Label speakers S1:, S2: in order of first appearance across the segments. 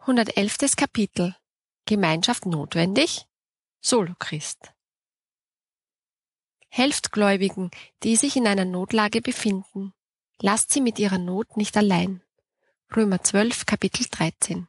S1: 111. Kapitel. Gemeinschaft notwendig? Solo-Christ. Helft Gläubigen, die sich in einer Notlage befinden. Lasst sie mit ihrer Not nicht allein. Römer 12, Kapitel 13.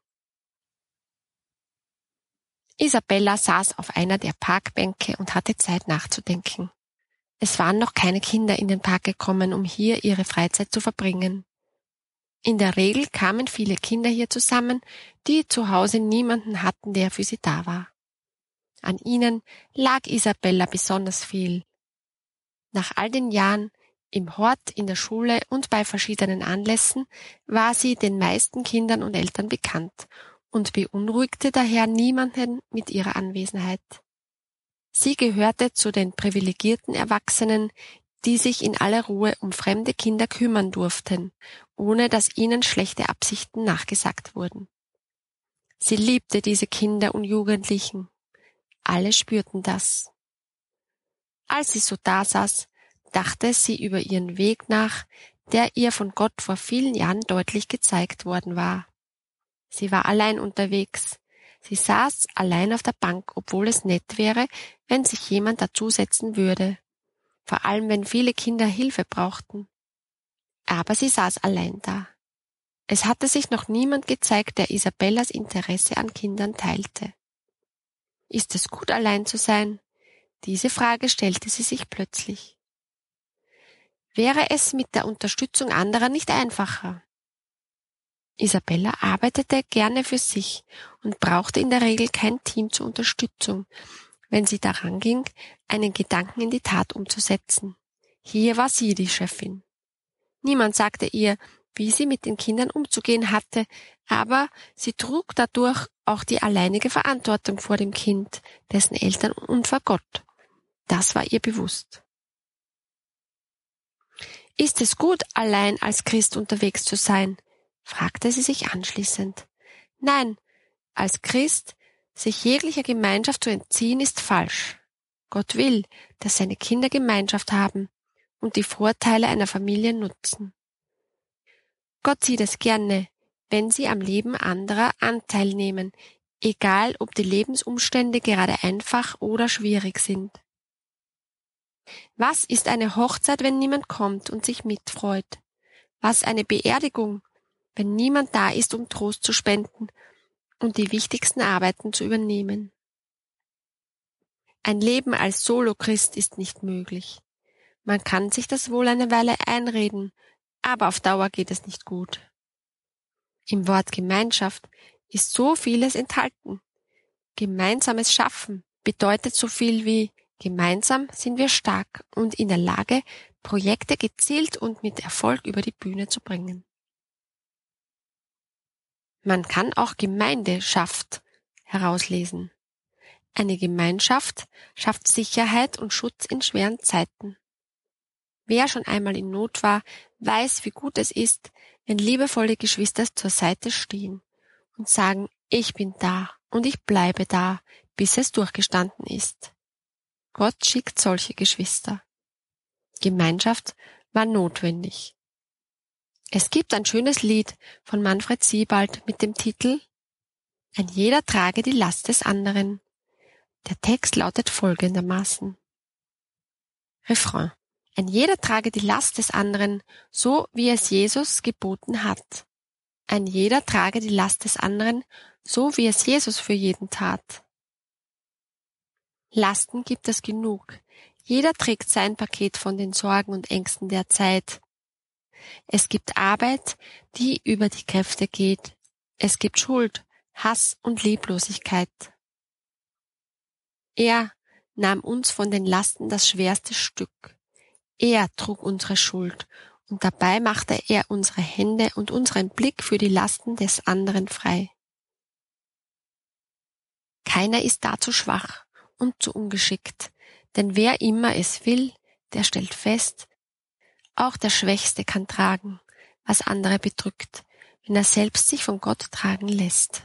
S1: Isabella saß auf einer der Parkbänke und hatte Zeit nachzudenken. Es waren noch keine Kinder in den Park gekommen, um hier ihre Freizeit zu verbringen. In der Regel kamen viele Kinder hier zusammen, die zu Hause niemanden hatten, der für sie da war. An ihnen lag Isabella besonders viel. Nach all den Jahren im Hort, in der Schule und bei verschiedenen Anlässen war sie den meisten Kindern und Eltern bekannt und beunruhigte daher niemanden mit ihrer Anwesenheit. Sie gehörte zu den privilegierten Erwachsenen, die sich in aller Ruhe um fremde Kinder kümmern durften, ohne dass ihnen schlechte Absichten nachgesagt wurden. Sie liebte diese Kinder und Jugendlichen. Alle spürten das. Als sie so dasaß, dachte sie über ihren Weg nach, der ihr von Gott vor vielen Jahren deutlich gezeigt worden war. Sie war allein unterwegs. Sie saß allein auf der Bank, obwohl es nett wäre, wenn sich jemand dazusetzen würde. Vor allem, wenn viele Kinder Hilfe brauchten. Aber sie saß allein da. Es hatte sich noch niemand gezeigt, der Isabellas Interesse an Kindern teilte. Ist es gut, allein zu sein? Diese Frage stellte sie sich plötzlich. Wäre es mit der Unterstützung anderer nicht einfacher? Isabella arbeitete gerne für sich und brauchte in der Regel kein Team zur Unterstützung, wenn sie daran ging, einen Gedanken in die Tat umzusetzen. Hier war sie die Chefin. Niemand sagte ihr, wie sie mit den Kindern umzugehen hatte, aber sie trug dadurch auch die alleinige Verantwortung vor dem Kind, dessen Eltern und vor Gott. Das war ihr bewusst. Ist es gut, allein als Christ unterwegs zu sein? Fragte sie sich anschließend. Nein, als Christ sich jeglicher Gemeinschaft zu entziehen, ist falsch. Gott will, dass seine Kinder Gemeinschaft haben und die Vorteile einer Familie nutzen. Gott sieht es gerne, wenn sie am Leben anderer Anteil nehmen, egal ob die Lebensumstände gerade einfach oder schwierig sind. Was ist eine Hochzeit, wenn niemand kommt und sich mitfreut? Was eine Beerdigung, wenn niemand da ist, um Trost zu spenden und die wichtigsten Arbeiten zu übernehmen? Ein Leben als Solo-Christ ist nicht möglich. Man kann sich das wohl eine Weile einreden, aber auf Dauer geht es nicht gut. Im Wort Gemeinschaft ist so vieles enthalten. Gemeinsames Schaffen bedeutet so viel wie gemeinsam sind wir stark und in der Lage, Projekte gezielt und mit Erfolg über die Bühne zu bringen. Man kann auch Gemeinschaft herauslesen. Eine Gemeinschaft schafft Sicherheit und Schutz in schweren Zeiten. Wer schon einmal in Not war, weiß, wie gut es ist, wenn liebevolle Geschwister zur Seite stehen und sagen, ich bin da und ich bleibe da, bis es durchgestanden ist. Gott schickt solche Geschwister. Gemeinschaft war notwendig. Es gibt ein schönes Lied von Manfred Siebald mit dem Titel Ein jeder trage die Last des anderen. Der Text lautet folgendermaßen. Refrain. Ein jeder trage die Last des anderen, so wie es Jesus geboten hat. Ein jeder trage die Last des anderen, so wie es Jesus für jeden tat. Lasten gibt es genug. Jeder trägt sein Paket von den Sorgen und Ängsten der Zeit. Es gibt Arbeit, die über die Kräfte geht. Es gibt Schuld, Hass und Leblosigkeit. Er nahm uns von den Lasten das schwerste Stück. Er trug unsere Schuld und dabei machte er unsere Hände und unseren Blick für die Lasten des anderen frei. Keiner ist dazu schwach und zu ungeschickt, denn wer immer es will, der stellt fest, auch der Schwächste kann tragen, was andere bedrückt, wenn er selbst sich von Gott tragen lässt.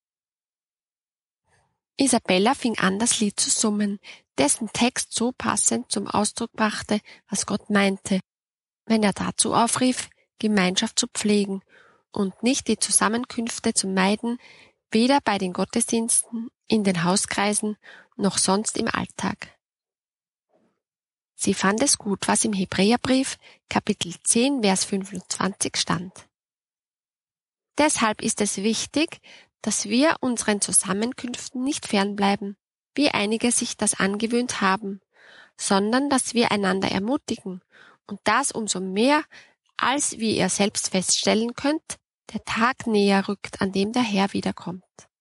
S1: Isabella fing an, das Lied zu summen, dessen Text so passend zum Ausdruck brachte, was Gott meinte, wenn er dazu aufrief, Gemeinschaft zu pflegen und nicht die Zusammenkünfte zu meiden, weder bei den Gottesdiensten, in den Hauskreisen, noch sonst im Alltag. Sie fand es gut, was im Hebräerbrief, Kapitel 10, Vers 25 stand. Deshalb ist es wichtig, dass wir unseren Zusammenkünften nicht fernbleiben, wie einige sich das angewöhnt haben, sondern dass wir einander ermutigen und das umso mehr, als wie ihr selbst feststellen könnt, der Tag näher rückt, an dem der Herr wiederkommt.